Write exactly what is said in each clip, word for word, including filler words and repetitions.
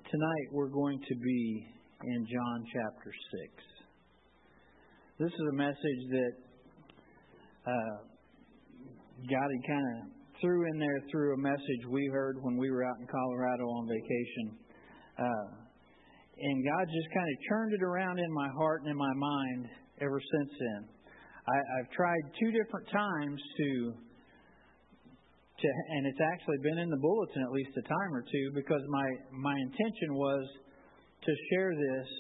Tonight we're going to be in John chapter six. This is a message that uh, God had kind of threw in there through a message we heard when we were out in Colorado on vacation. Uh, and God just kind of churned it around in my heart and in my mind ever since then. I, I've tried two different times to To, and it's actually been in the bulletin at least a time or two, because my, my intention was to share this.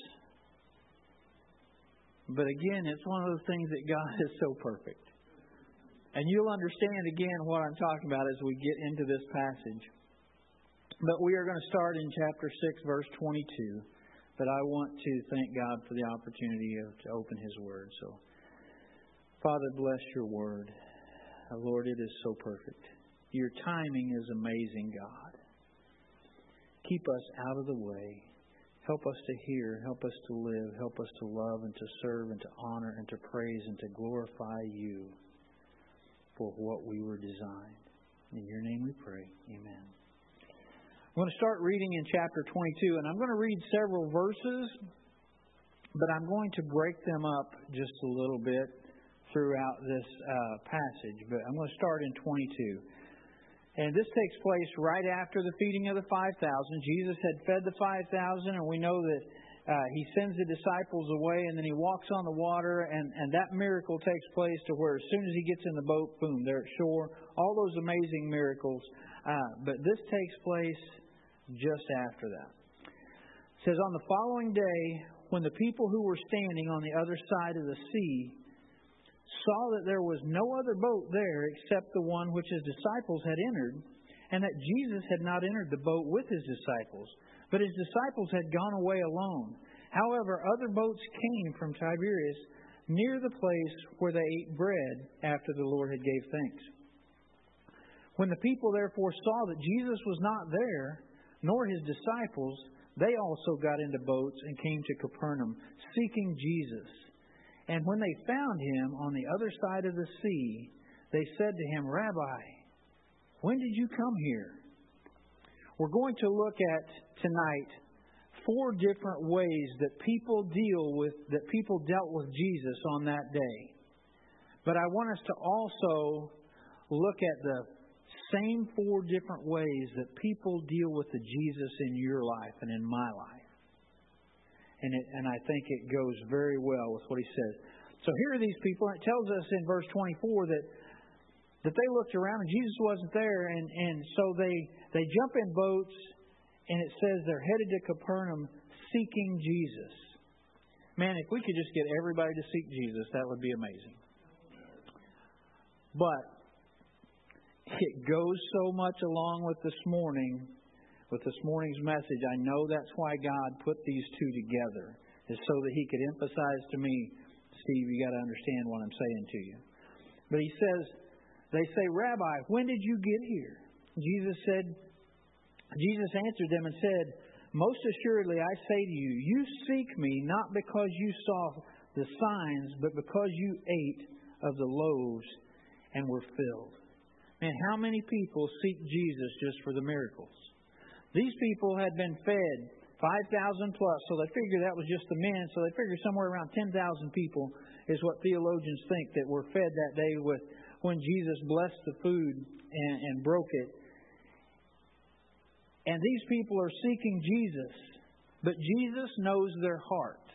But again, it's one of those things that God is so perfect. And you'll understand again what I'm talking about as we get into this passage. But we are going to start in chapter six, verse twenty-two. But I want to thank God for the opportunity of, to open His Word. So, Father, bless Your Word. Lord, it is so perfect. Your timing is amazing, God. Keep us out of the way. Help us to hear. Help us to live. Help us to love and to serve and to honor and to praise and to glorify You for what we were designed. In Your name we pray. Amen. I'm going to start reading in chapter twenty-two, and I'm going to read several verses, but I'm going to break them up just a little bit throughout this uh, passage. But I'm going to start in twenty-two. And this takes place right after the feeding of the five thousand. Jesus had fed the five thousand, and we know that uh, He sends the disciples away, and then He walks on the water, and, and that miracle takes place to where as soon as He gets in the boat, boom, they're at shore. All those amazing miracles. Uh, but this takes place just after that. It says, on the following day, when the people who were standing on the other side of the sea saw that there was no other boat there except the one which His disciples had entered, and that Jesus had not entered the boat with His disciples, but His disciples had gone away alone. However, other boats came from Tiberias near the place where they ate bread after the Lord had gave thanks. When the people therefore saw that Jesus was not there, nor His disciples, they also got into boats and came to Capernaum, seeking Jesus. And when they found Him on the other side of the sea, they said to Him, Rabbi, when did You come here? We're going to look at tonight four different ways that people deal with, that people dealt with Jesus on that day. But I want us to also look at the same four different ways that people deal with the Jesus in your life and in my life. And it, and I think it goes very well with what He says. So here are these people, and it tells us in verse twenty-four that that they looked around and Jesus wasn't there, and, and so they, they jump in boats, and it says they're headed to Capernaum seeking Jesus. Man, if we could just get everybody to seek Jesus, that would be amazing. But it goes so much along with this morning. With this morning's message, I know that's why God put these two together, is so that He could emphasize to me, Steve, you got to understand what I'm saying to you. But He says, they say, Rabbi, when did You get here? Jesus said, Jesus answered them and said, most assuredly I say to you, you seek Me not because you saw the signs, but because you ate of the loaves and were filled. Man, how many people seek Jesus just for the miracles? These people had been fed five thousand plus, so they figure that was just the men, so they figure somewhere around ten thousand people is what theologians think that were fed that day with when Jesus blessed the food and, and broke it. And these people are seeking Jesus, but Jesus knows their heart.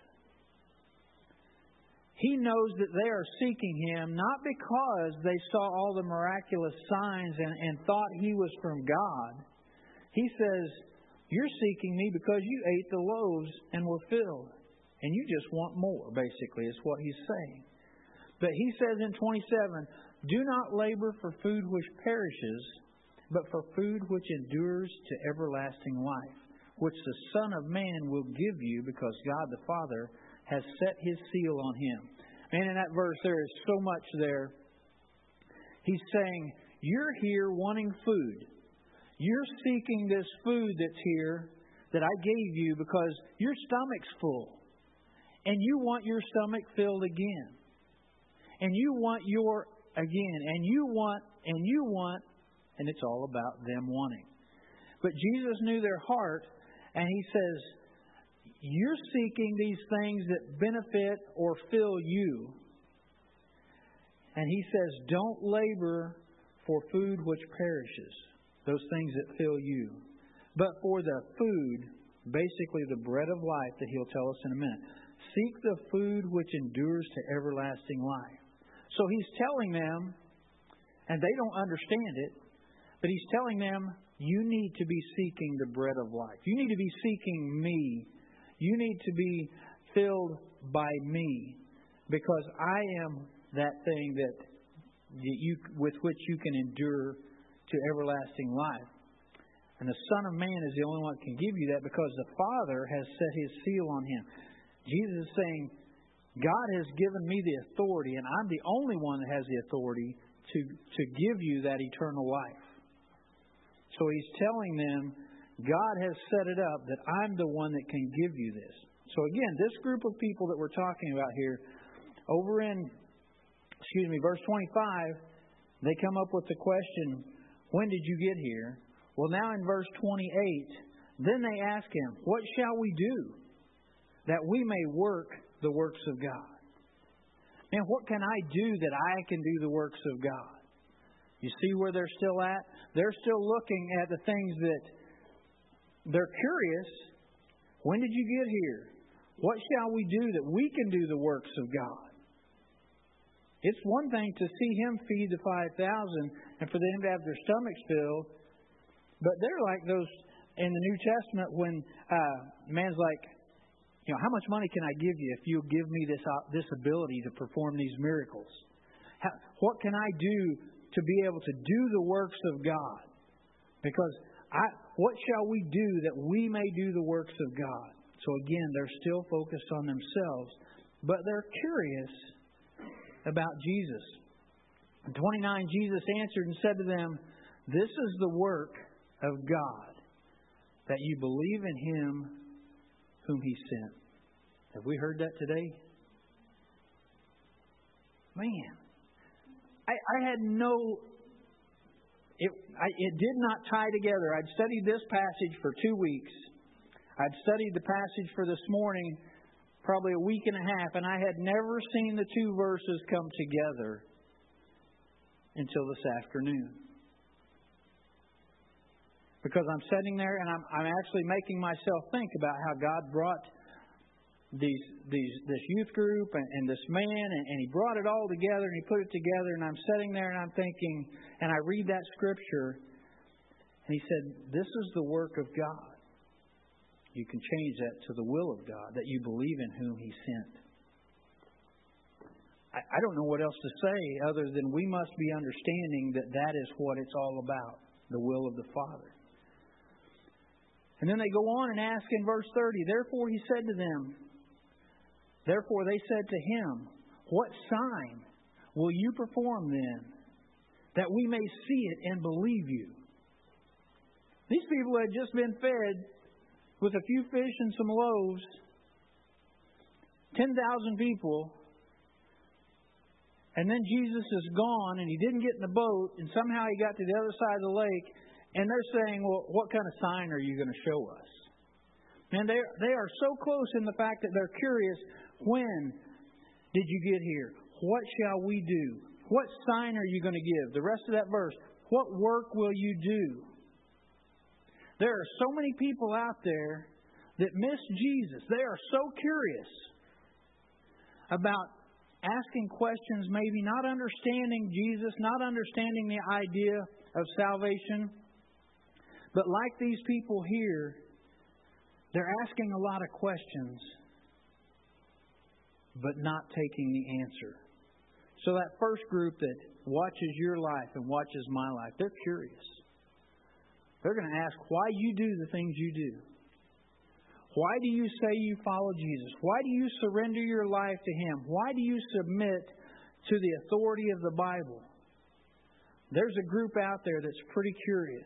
He knows that they are seeking Him not because they saw all the miraculous signs and, and thought He was from God. He says, you're seeking Me because you ate the loaves and were filled. And you just want more, basically, is what He's saying. But He says in twenty-seven, do not labor for food which perishes, but for food which endures to everlasting life, which the Son of Man will give you because God the Father has set His seal on Him. Man, in that verse there is so much there. He's saying, you're here wanting food. You're seeking this food that's here that I gave you because your stomach's full. And you want your stomach filled again. And you want your, again, and you want, and you want, and it's all about them wanting. But Jesus knew their heart, And He says, you're seeking these things that benefit or fill you. And He says, don't labor for food which perishes, those things that fill you, but for the food, basically the bread of life that He'll tell us in a minute. Seek the food which endures to everlasting life. So He's telling them, and they don't understand it, but He's telling them, you need to be seeking the bread of life. You need to be seeking Me. You need to be filled by Me, because I am that thing that you, with which you can endure to everlasting life. And the Son of Man is the only one that can give you that, because the Father has set His seal on Him. Jesus is saying, God has given me the authority, and I'm the only one that has the authority to, to give you that eternal life. So He's telling them, God has set it up that I'm the one that can give you this. So again, this group of people that we're talking about here, over in, excuse me, verse twenty-five, they come up with the question, when did you get here? Well, now in verse twenty-eight, then they ask Him, what shall we do that we may work the works of God? Man, what can I do that I can do the works of God? You see where they're still at? They're still looking at the things that they're curious. When did you get here? What shall we do that we can do the works of God? It's one thing to see Him feed the five thousand and for them to have their stomachs filled. But they're like those in the New Testament when uh, man's like, you know, how much money can I give you if you'll give me this uh, this ability to perform these miracles? How, what can I do to be able to do the works of God? Because I, what shall we do that we may do the works of God? So again, they're still focused on themselves, but they're curious about Jesus. In twenty-nine, Jesus answered and said to them, this is the work of God, that you believe in Him whom He sent. Have we heard that today? Man, I, I had no, it, I, it did not tie together. I'd studied this passage for two weeks. I'd studied the passage for this morning probably a week and a half, and I had never seen the two verses come together until this afternoon. Because I'm sitting there and I'm, I'm actually making myself think about how God brought these these this youth group and, and this man, and, and He brought it all together and He put it together, and I'm sitting there and I'm thinking, and I read that scripture, and He said, this is the work of God. You can change that to the will of God, that you believe in whom He sent. I, I don't know what else to say other than we must be understanding that that is what it's all about, the will of the Father. And then they go on and ask in verse thirty, therefore He said to them, therefore they said to Him, what sign will you perform then, that we may see it and believe you? These people had just been fed with a few fish and some loaves, ten thousand people, and then Jesus is gone and He didn't get in the boat, and somehow He got to the other side of the lake, and they're saying, well, what kind of sign are you going to show us? And they they are so close in the fact that they're curious, when did you get here? What shall we do? What sign are you going to give? The rest of that verse, what work will you do? There are so many people out there that miss Jesus. They are so curious about asking questions, maybe not understanding Jesus, not understanding the idea of salvation. But like these people here, they're asking a lot of questions, but not taking the answer. So that first group that watches your life and watches my life, they're curious. They're going to ask why you do the things you do. Why do you say you follow Jesus? Why do you surrender your life to Him? Why do you submit to the authority of the Bible? There's a group out there that's pretty curious.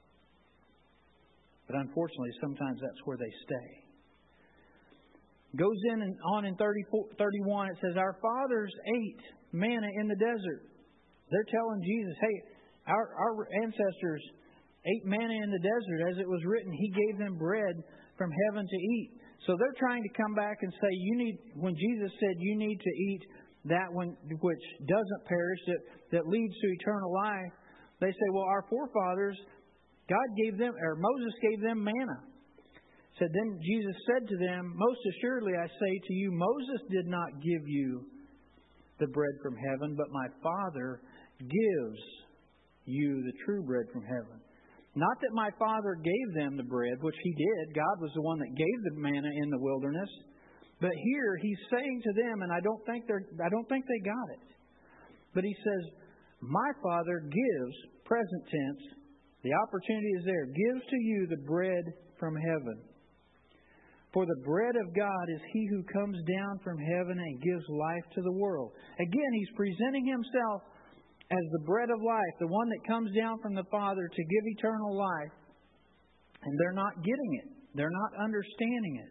But unfortunately, sometimes that's where they stay. Goes in and on in thirty, thirty-one, it says, our fathers ate manna in the desert. They're telling Jesus, hey, our, our ancestors ate manna in the desert. As it was written, He gave them bread from heaven to eat. So they're trying to come back and say, you need, when Jesus said you need to eat that one which doesn't perish, that, that leads to eternal life, they say, well, our forefathers, God gave them, or Moses gave them manna. Said, then Jesus said to them, most assuredly I say to you, Moses did not give you the bread from heaven, but my Father gives you the true bread from heaven. Not that my Father gave them the bread, which He did. God was the one that gave the manna in the wilderness. But here He's saying to them, and I don't think they're, I don't think they got it. But He says, my Father gives, present tense, the opportunity is there, gives to you the bread from heaven. For the bread of God is He who comes down from heaven and gives life to the world. Again, He's presenting Himself as the bread of life, the one that comes down from the Father to give eternal life. And they're not getting it. They're not understanding it.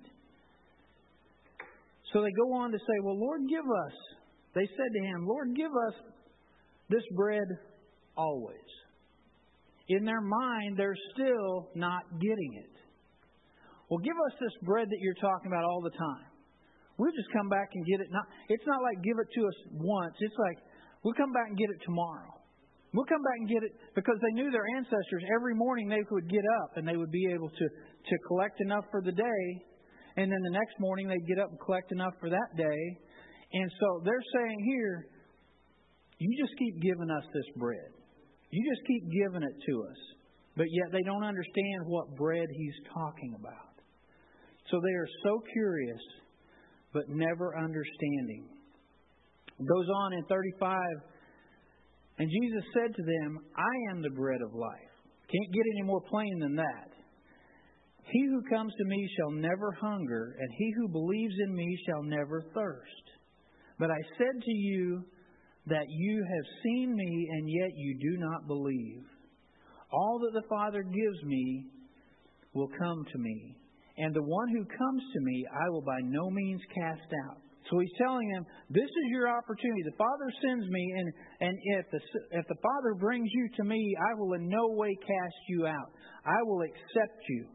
So they go on to say, well, Lord, give us. They said to Him, Lord, give us this bread always. In their mind, they're still not getting it. Well, give us this bread that you're talking about all the time. We'll just come back and get it. Not, it's not like give it to us once. It's like we'll come back and get it tomorrow. We'll come back and get it because they knew their ancestors. Every morning they would get up and they would be able to, to collect enough for the day. And then the next morning they'd get up and collect enough for that day. And so they're saying here, you just keep giving us this bread. You just keep giving it to us. But yet they don't understand what bread He's talking about. So they are so curious, but never understanding. It goes on in thirty-five. And Jesus said to them, I am the bread of life. Can't get any more plain than that. He who comes to me shall never hunger, and he who believes in me shall never thirst. But I said to you that you have seen me, and yet you do not believe. All that the Father gives me will come to me, and the one who comes to me I will by no means cast out. So He's telling them, this is your opportunity. The Father sends me, and, and if, the, if the Father brings you to me, I will in no way cast you out. I will accept you.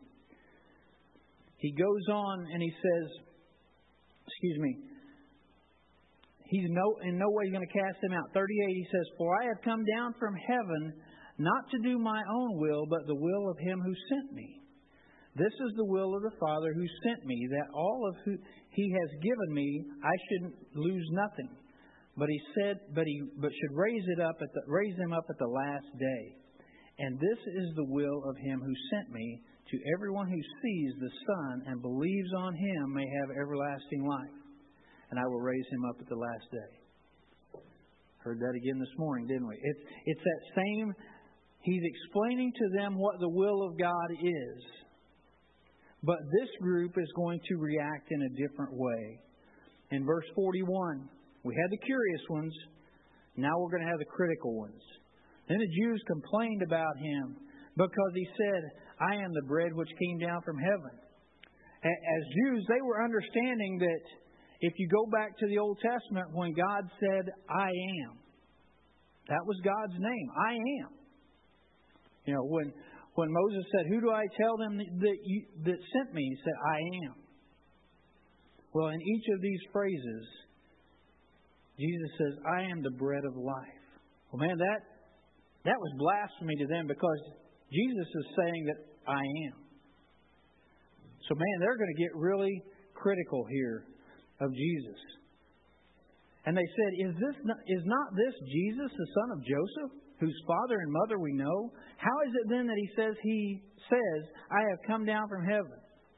He goes on and He says, excuse me, He's no, in no way going to cast them out. thirty-eight, He says, for I have come down from heaven not to do my own will, but the will of Him who sent me. This is the will of the Father who sent me, that all of who He has given me, I shouldn't lose nothing. But He said, but He but should raise it up at the, raise them up at the last day. And this is the will of Him who sent me, to everyone who sees the Son and believes on Him may have everlasting life. And I will raise him up at the last day. Heard that again this morning, didn't we? It's it's that same. He's explaining to them what the will of God is. But this group is going to react in a different way. In verse forty-one, we had the curious ones. Now we're going to have the critical ones. Then the Jews complained about Him because He said, I am the bread which came down from heaven. As Jews, they were understanding that if you go back to the Old Testament, when God said, I am, that was God's name. I am. You know, when when Moses said, who do I tell them that, you, that sent me? He said, I am. Well, in each of these phrases, Jesus says, I am the bread of life. Well, man, that that was blasphemy to them because Jesus is saying that I am. So, man, they're going to get really critical here of Jesus. And they said, is this not, is not this Jesus, the son of Joseph, whose father and mother we know? How is it then that he says he says, I have come down from heaven?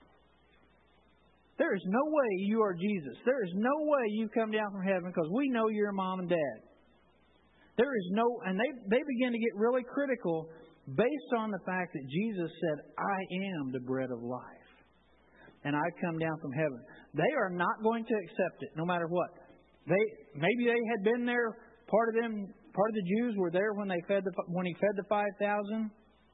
There is no way you are Jesus. There is no way you come down from heaven because we know you're mom and dad. There is no, and they, they begin to get really critical based on the fact that Jesus said, I am the bread of life. And I've come down from heaven. They are not going to accept it, no matter what. They maybe they had been there. Part of them, part of the Jews were there when they fed the when He fed the five thousand.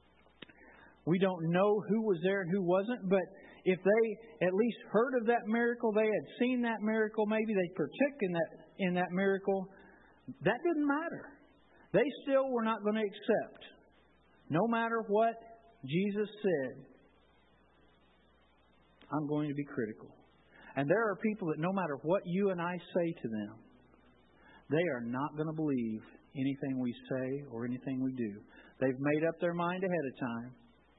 We don't know who was there and who wasn't, but if they at least heard of that miracle, they had seen that miracle. Maybe they partook in that in that miracle. That didn't matter. They still were not going to accept, no matter what Jesus said. I'm going to be critical. And there are people that no matter what you and I say to them, they are not going to believe anything we say or anything we do. They've made up their mind ahead of time.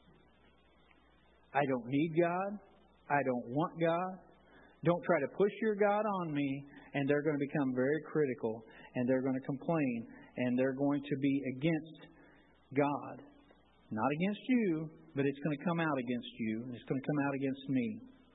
I don't need God. I don't want God. Don't try to push your God on me. And they're going to become very critical. And they're going to complain. And they're going to be against God. Not against you, but it's going to come out against you. It's going to come out against me.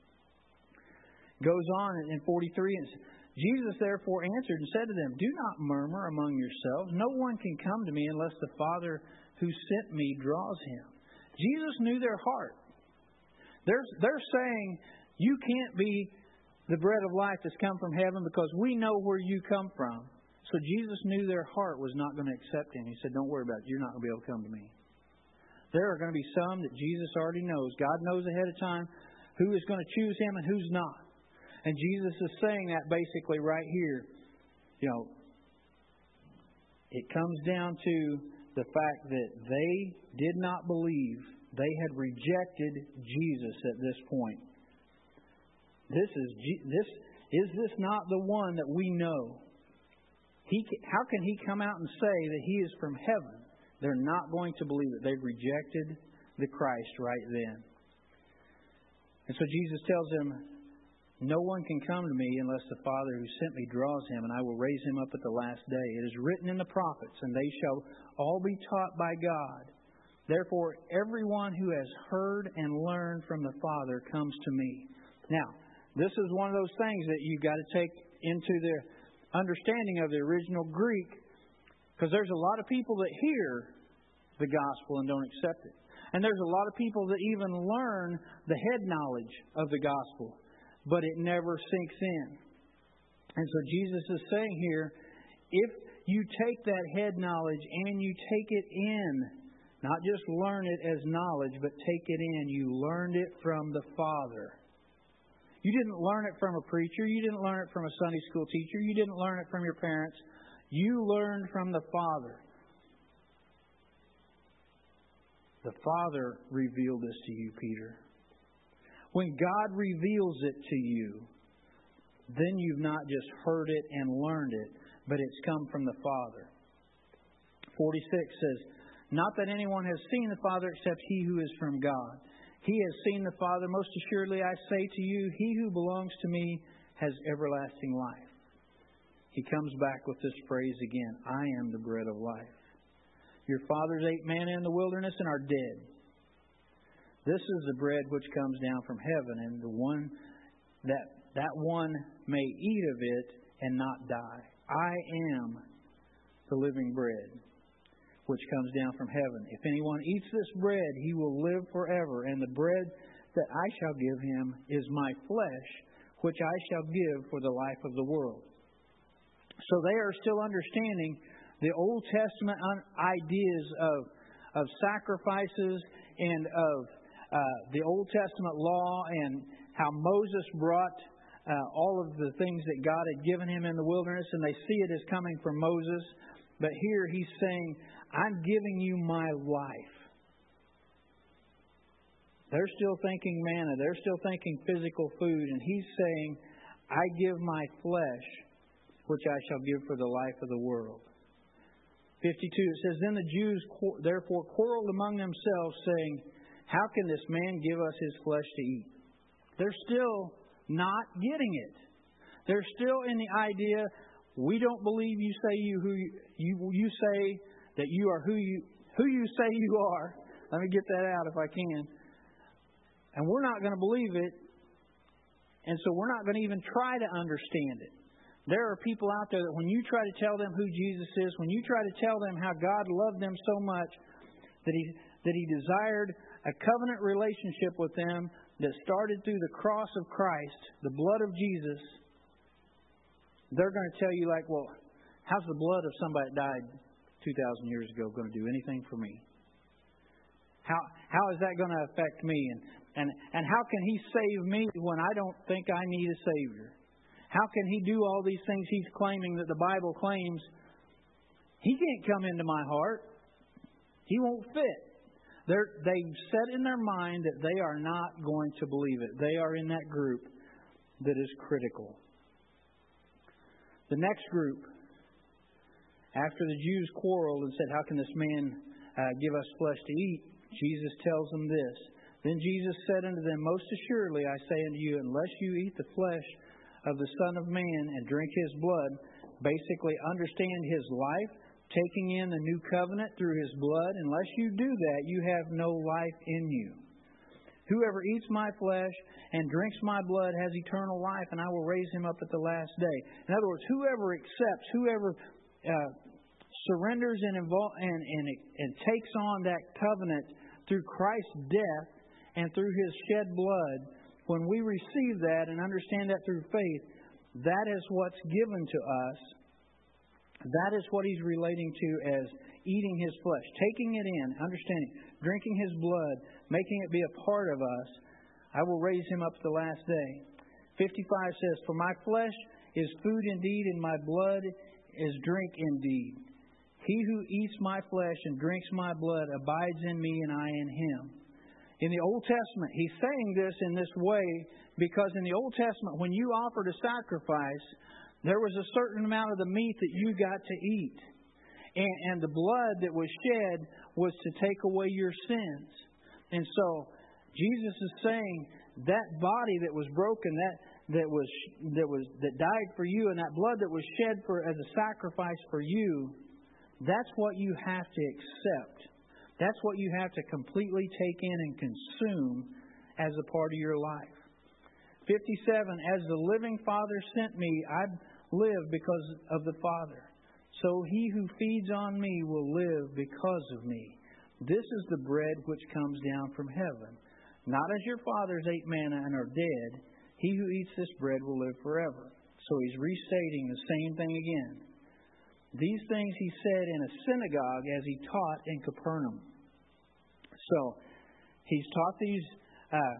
Goes on in forty-three. Jesus therefore answered and said to them, do not murmur among yourselves. No one can come to me unless the Father who sent me draws him. Jesus knew their heart. They're, they're saying, you can't be the bread of life that's come from heaven because we know where you come from. So Jesus knew their heart was not going to accept him. He said, don't worry about it. You're not going to be able to come to me. There are going to be some that Jesus already knows. God knows ahead of time who is going to choose him and who's not. And Jesus is saying that basically right here. You know, it comes down to the fact that they did not believe. They had rejected Jesus at this point. This is this is this not the one that we know? He how can he come out and say that he is from heaven? They're not going to believe it. They've rejected the Christ right then. And so Jesus tells them, no one can come to me unless the Father who sent me draws him, and I will raise him up at the last day. It is written in the prophets, and they shall all be taught by God. Therefore, everyone who has heard and learned from the Father comes to me. Now, this is one of those things that you've got to take into the understanding of the original Greek, because there's a lot of people that hear the gospel and don't accept it. And there's a lot of people that even learn the head knowledge of the gospel, but it never sinks in. And so Jesus is saying here, if you take that head knowledge and you take it in, not just learn it as knowledge, but take it in, you learned it from the Father. You didn't learn it from a preacher. You didn't learn it from a Sunday school teacher. You didn't learn it from your parents. You learned from the Father. The Father revealed this to you, Peter. When God reveals it to you, then you've not just heard it and learned it, but it's come from the Father. forty-six says, not that anyone has seen the Father except he who is from God. He has seen the Father. Most assuredly I say to you, he who belongs to me has everlasting life. He comes back with this phrase again, I am the bread of life. Your fathers ate manna in the wilderness and are dead. This is the bread which comes down from heaven, and the one that that one may eat of it and not die. I am the living bread which comes down from heaven. If anyone eats this bread, he will live forever. And the bread that I shall give him is my flesh, which I shall give for the life of the world. So they are still understanding the Old Testament ideas of, of sacrifices and of uh, the Old Testament law and how Moses brought uh, all of the things that God had given him in the wilderness, and they see it as coming from Moses. But here he's saying, I'm giving you my life. They're still thinking manna. They're still thinking physical food. And he's saying, I give my flesh, which I shall give for the life of the world. fifty-two, it says, Then the Jews therefore quarreled among themselves, saying, How can this man give us his flesh to eat? They're still not getting it. They're still in the idea, we don't believe you say you who you, you, you say that you are who you who you say you are. Let me get that out if I can. And we're not going to believe it. And so we're not going to even try to understand it. There are people out there that when you try to tell them who Jesus is, when you try to tell them how God loved them so much that He that He desired a covenant relationship with them that started through the cross of Christ, the blood of Jesus, they're going to tell you like, well, how's the blood of somebody that died two thousand years ago going to do anything for me? How how is that going to affect me? And, and, and how can He save me when I don't think I need a Savior? How can He do all these things He's claiming that the Bible claims? He can't come into my heart. He won't fit. They're, they've set in their mind that they are not going to believe it. They are in that group that is critical. The next group, after the Jews quarreled and said, how can this man uh, give us flesh to eat? Jesus tells them this. Then Jesus said unto them, most assuredly I say unto you, unless you eat the flesh of the Son of Man and drink His blood, basically understand His life, taking in the new covenant through His blood, unless you do that, you have no life in you. Whoever eats my flesh and drinks my blood has eternal life, and I will raise him up at the last day. In other words, whoever accepts, whoever uh, surrenders and, invol- and, and, and takes on that covenant through Christ's death and through His shed blood, when we receive that and understand that through faith, that is what's given to us. That is what He's relating to as eating His flesh, taking it in, understanding, drinking His blood, making it be a part of us. I will raise him up at the last day. fifty-five says, for my flesh is food indeed, and my blood is drink indeed. He who eats my flesh and drinks my blood abides in me, and I in him. In the Old Testament, He's saying this in this way because in the Old Testament, when you offered a sacrifice, there was a certain amount of the meat that you got to eat. And, and the blood that was shed was to take away your sins. And so Jesus is saying that body that was broken, that that was that was that died for you, and that blood that was shed for as a sacrifice for you, that's what you have to accept. That's what you have to completely take in and consume as a part of your life. fifty-seven, as the living Father sent me, I live because of the Father. So he who feeds on me will live because of me. This is the bread which comes down from heaven. Not as your fathers ate manna and are dead. He who eats this bread will live forever. So He's restating the same thing again. These things He said in a synagogue as He taught in Capernaum. So He's taught these uh,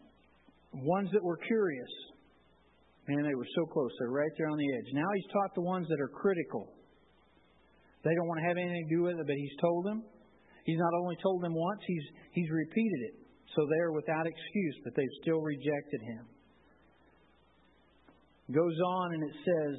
ones that were curious. Man, they were so close. They're right there on the edge. Now He's taught the ones that are critical. They don't want to have anything to do with it, but He's told them. He's not only told them once, He's He's repeated it. So they're without excuse, but they've still rejected Him. Goes on and it says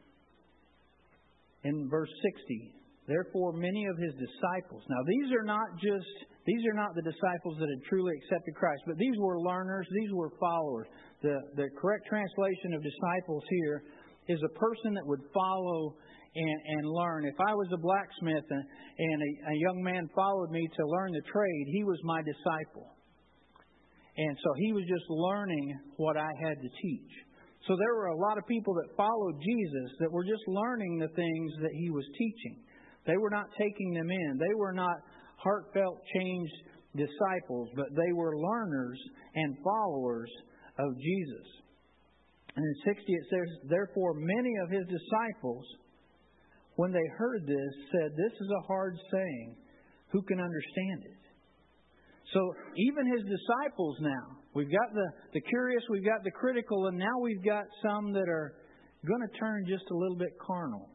in verse sixty, therefore many of His disciples. Now these are not just, these are not the disciples that had truly accepted Christ, but these were learners, these were followers. The, the correct translation of disciples here is a person that would follow and, and learn. If I was a blacksmith and, and a, a young man followed me to learn the trade, he was my disciple. And so he was just learning what I had to teach. So there were a lot of people that followed Jesus that were just learning the things that He was teaching. They were not taking them in. They were not heartfelt, changed disciples, but they were learners and followers of Jesus. And in sixty it says, therefore many of His disciples, when they heard this, said, this is a hard saying. Who can understand it? So even His disciples now, we've got the, the curious, we've got the critical, and now we've got some that are going to turn just a little bit carnal.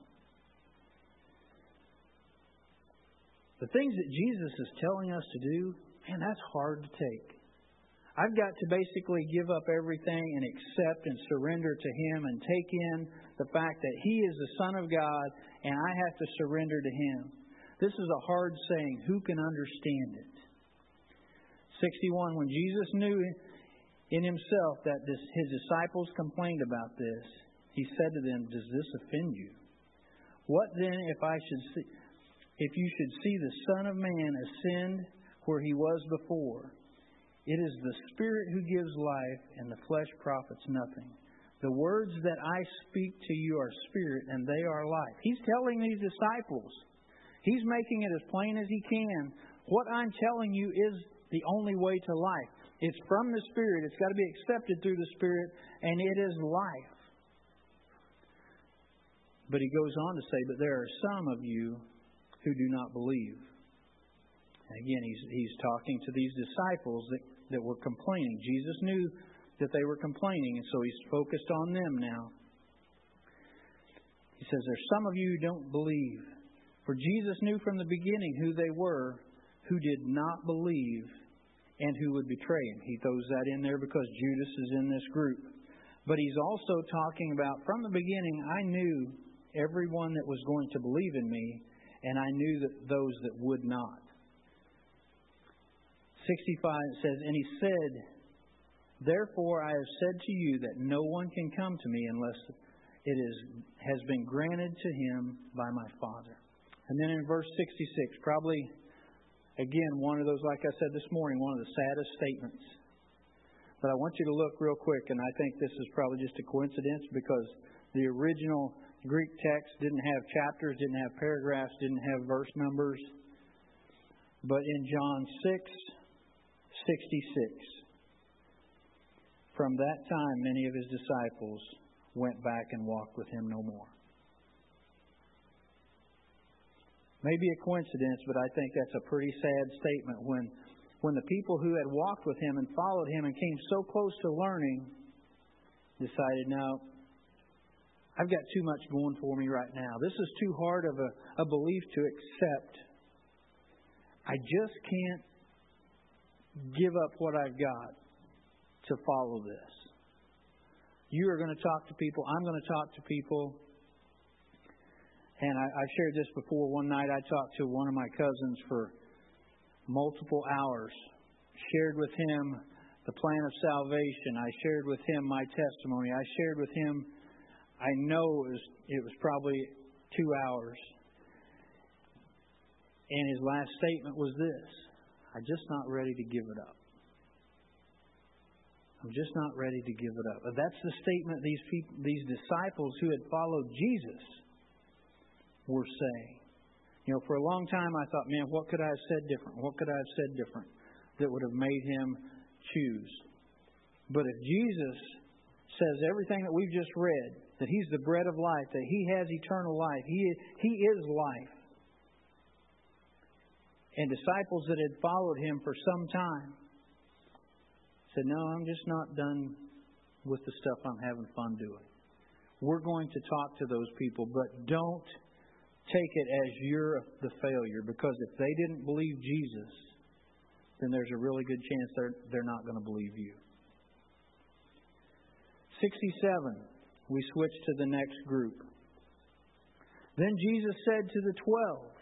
The things that Jesus is telling us to do, man, that's hard to take. I've got to basically give up everything and accept and surrender to Him and take in the fact that He is the Son of God and I have to surrender to Him. This is a hard saying. Who can understand it? sixty-one, when Jesus knew in Himself that this, His disciples complained about this, He said to them, does this offend you? What then if I should see, if you should see the Son of Man ascend where He was before? It is the Spirit who gives life, and the flesh profits nothing. The words that I speak to you are spirit, and they are life. He's telling these disciples. He's making it as plain as He can. What I'm telling you is the only way to life. It's from the Spirit. It's got to be accepted through the Spirit, and it is life. But He goes on to say, but there are some of you who do not believe. And again, He's, he's talking to these disciples that, that were complaining. Jesus knew that they were complaining, and so He's focused on them now. He says, there's some of you who don't believe. For Jesus knew from the beginning who they were, who did not believe and who would betray him. He throws that in there because Judas is in this group. But he's also talking about, from the beginning, I knew everyone that was going to believe in me, and I knew that those that would not. sixty-five says, and he said, therefore I have said to you that no one can come to me unless it is has been granted to him by my Father. And then in verse sixty-six, probably, again, one of those, like I said this morning, one of the saddest statements. But I want you to look real quick, and I think this is probably just a coincidence because the original Greek text didn't have chapters, didn't have paragraphs, didn't have verse numbers. But in John six sixty-six, from that time many of his disciples went back and walked with him no more. Maybe a coincidence, but I think that's a pretty sad statement when, when the people who had walked with him and followed him and came so close to learning decided, no, I've got too much going for me right now. This is too hard of a, a belief to accept. I just can't give up what I've got to follow this. You are going to talk to people. I'm going to talk to people. And I, I shared this before. One night I talked to one of my cousins for multiple hours. Shared with him the plan of salvation. I shared with him my testimony. I shared with him, I know it was, it was probably two hours. And his last statement was this: I'm just not ready to give it up. I'm just not ready to give it up. That's the statement these people, these disciples who had followed Jesus were saying. You know, for a long time I thought, man, what could I have said different? What could I have said different that would have made him choose? But if Jesus says everything that we've just read, that He's the bread of life, that He has eternal life, He, he is life, and disciples that had followed Him for some time said, no, I'm just not done with the stuff I'm having fun doing. We're going to talk to those people, but don't take it as you're the failure, because if they didn't believe Jesus, then there's a really good chance they're, they're not going to believe you. sixty-seven, we switch to the next group. Then Jesus said to the twelve.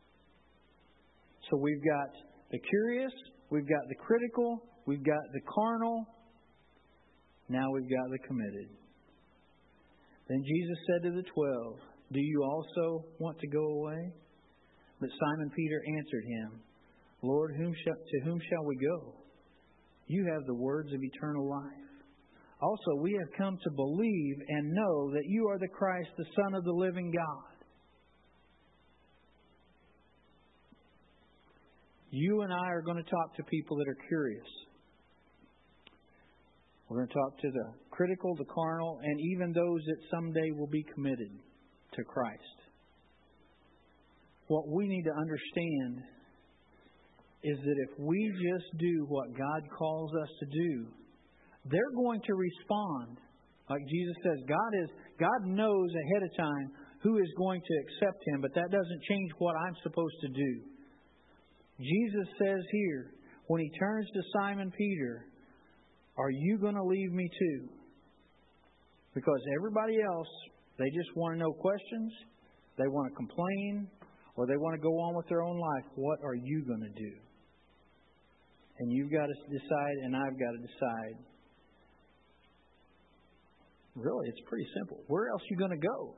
So we've got the curious, we've got the critical, we've got the carnal, now we've got the committed. Then Jesus said to the twelve, do you also want to go away? But Simon Peter answered him, Lord, whom shall, to whom shall we go? You have the words of eternal life. Also, we have come to believe and know that you are the Christ, the Son of the living God. You and I are going to talk to people that are curious. We're going to talk to the critical, the carnal, and even those that someday will be committed to Christ. What we need to understand is that if we just do what God calls us to do, they're going to respond. Like Jesus says, God is God knows ahead of time who is going to accept Him, but that doesn't change what I'm supposed to do. Jesus says here, when He turns to Simon Peter, are you going to leave me too? Because everybody else, they just want to know questions, they want to complain, or they want to go on with their own life. What are you going to do? And you've got to decide, and I've got to decide. Really, it's pretty simple. Where else are you going to go?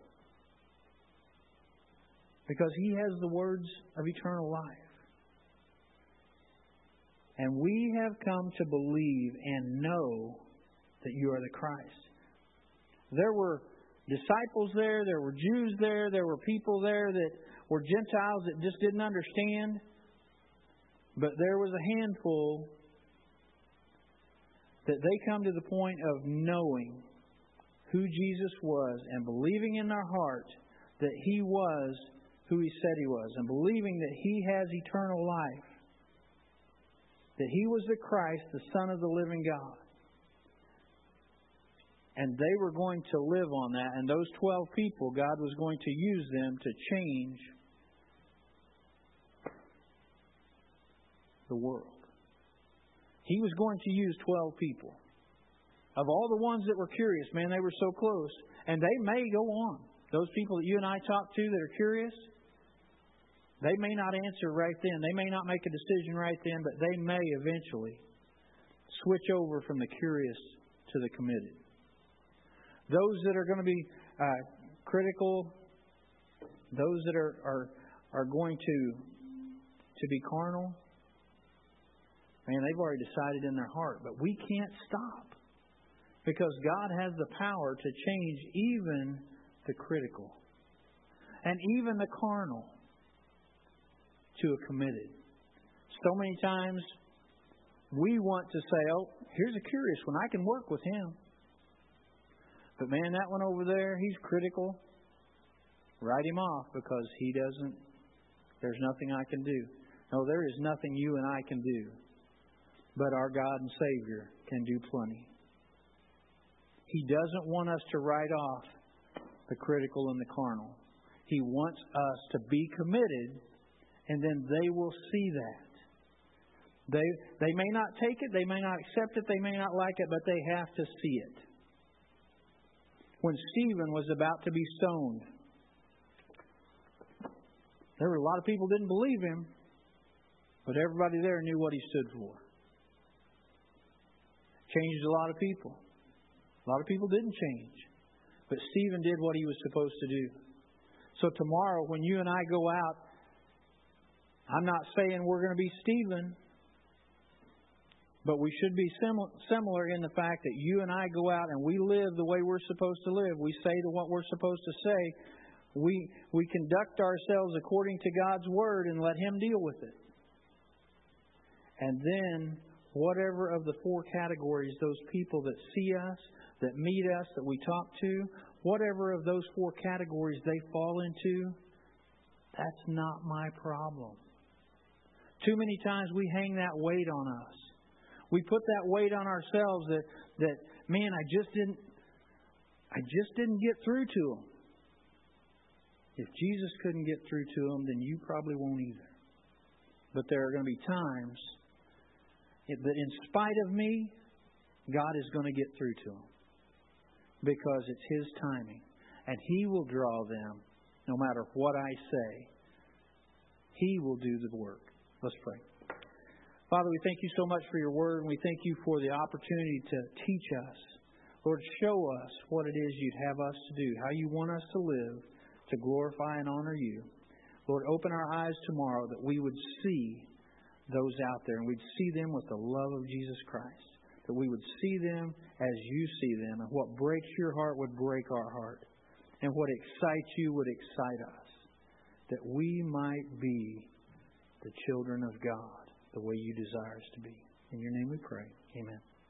Because He has the words of eternal life. And we have come to believe and know that you are the Christ. There were disciples there, there were Jews there, there were people there that were Gentiles that just didn't understand. But there was a handful that they come to the point of knowing who Jesus was and believing in their heart that He was who He said He was, and believing that He has eternal life, that He was the Christ, the Son of the living God. And they were going to live on that. And those twelve people, God was going to use them to change the world. He was going to use twelve people. Of all the ones that were curious, man, they were so close. And they may go on. Those people that you and I talk to that are curious, they may not answer right then. They may not make a decision right then, but they may eventually switch over from the curious to the committed. Those that are going to be uh, critical, those that are, are are going to to be carnal, man, they've already decided in their heart. But we can't stop, because God has the power to change even the critical and even the carnal to a committed. So many times we want to say, oh, here's a curious one. I can work with him. But man, that one over there, he's critical. Write him off, because he doesn't, there's nothing I can do. No, there is nothing you and I can do. But our God and Savior can do plenty. He doesn't want us to write off the critical and the carnal. He wants us to be committed, and then they will see that. They they may not take it, they may not accept it, they may not like it, but they have to see it. When Stephen was about to be stoned, there were a lot of people who didn't believe him, but everybody there knew what he stood for. Changed a lot of people. A lot of people didn't change, but Stephen did what he was supposed to do. So tomorrow, when you and I go out, I'm not saying we're going to be Stephen, but we should be similar in the fact that you and I go out and we live the way we're supposed to live. We say to what we're supposed to say. We we conduct ourselves according to God's Word and let Him deal with it. And then, whatever of the four categories, those people that see us, that meet us, that we talk to, whatever of those four categories they fall into, that's not my problem. Too many times we hang that weight on us. We put that weight on ourselves that, that man, I just didn't I just didn't get through to them. If Jesus couldn't get through to them, then you probably won't either. But there are going to be times that in spite of me, God is going to get through to them. Because it's His timing. And He will draw them no matter what I say. He will do the work. Let's pray. Father, we thank You so much for Your Word, and we thank You for the opportunity to teach us. Lord, show us what it is You'd have us to do, how You want us to live, to glorify and honor You. Lord, open our eyes tomorrow that we would see those out there, and we'd see them with the love of Jesus Christ. That we would see them as You see them, and what breaks Your heart would break our heart, and what excites You would excite us. That we might be the children of God the way You desire us to be. In Your name we pray. Amen.